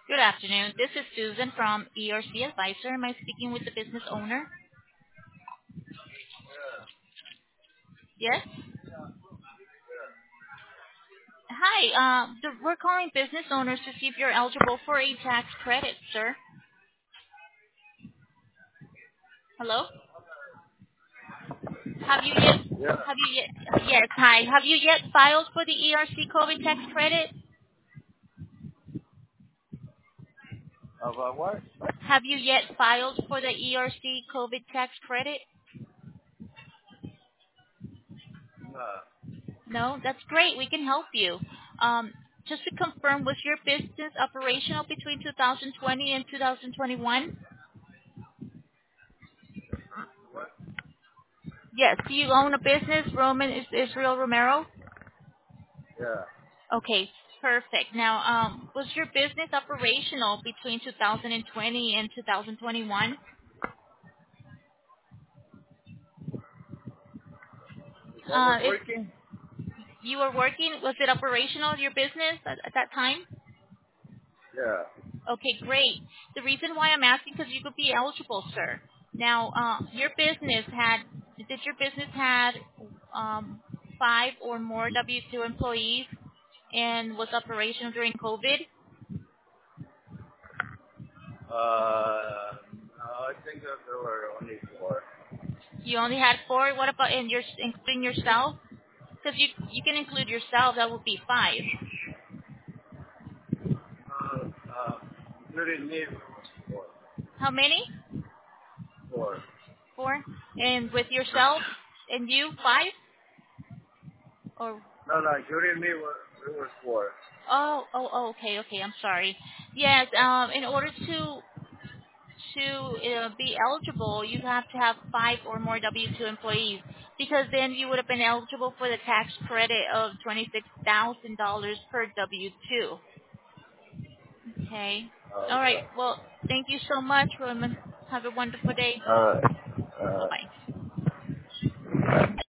Good afternoon. This is Susan from ERC Advisor. Am I speaking with the business owner? Yes? Hi. We're calling business owners to see if you're eligible for a tax credit, sir. Hello? Have you yet? Yeah. Have you yet? Yes. Hi. Have you yet filed for the ERC COVID tax credit? What? Have you yet filed for the ERC COVID tax credit? No. No? That's great. We can help you. Just to confirm, was your business operational between 2020 and 2021? Yes. Do you own a business, Roman Israel Romero? Yeah. Okay, perfect. Now, was your business operational between 2020 and 2021? What was If working? you were working, was it operational, your business at that time? Yeah. Okay, great. The reason why I'm asking because you could be eligible, sir. Now, did your business had 5 or more W-2 employees and was operational during COVID? I think that there were only four. You only had 4. What about including yourself? Because you can include yourself. That would be 5. Including me, it was four. How many? Four. 4. And with yourself and you 5? Or No, including me, it was four. okay. I'm sorry. Yes. In order to be eligible, you have to have 5 or more W-2 employees, because then you would have been eligible for the tax credit of $26,000 per W-2. Okay. All right. Okay. Well, thank you so much, Roman. Have a wonderful day. Alright. Bye-bye.